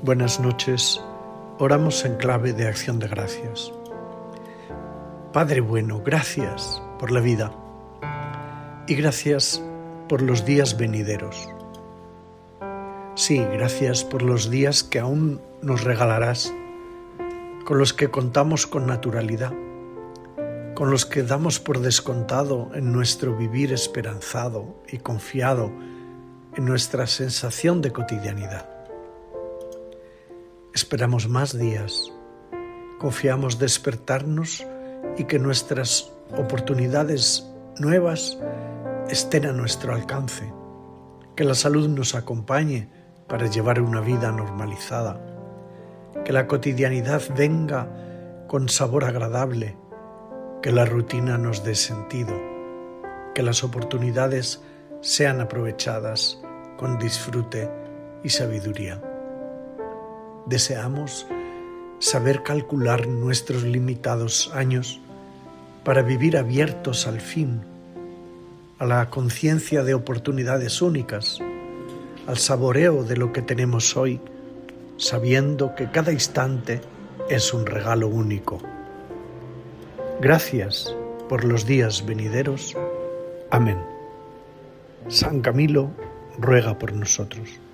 Buenas noches, oramos en clave de acción de gracias. Padre bueno, gracias por la vida y gracias por los días venideros. Sí, gracias por los días que aún nos regalarás, con los que contamos con naturalidad, con los que damos por descontado en nuestro vivir esperanzado y confiado en nuestra sensación de cotidianidad. Esperamos más días, confiamos despertarnos y que nuestras oportunidades nuevas estén a nuestro alcance, que la salud nos acompañe para llevar una vida normalizada, que la cotidianidad venga con sabor agradable, que la rutina nos dé sentido, que las oportunidades sean aprovechadas con disfrute y sabiduría. Deseamos saber calcular nuestros limitados años para vivir abiertos al fin, a la conciencia de oportunidades únicas, al saboreo de lo que tenemos hoy, sabiendo que cada instante es un regalo único. Gracias por los días venideros. Amén. San Camilo ruega por nosotros.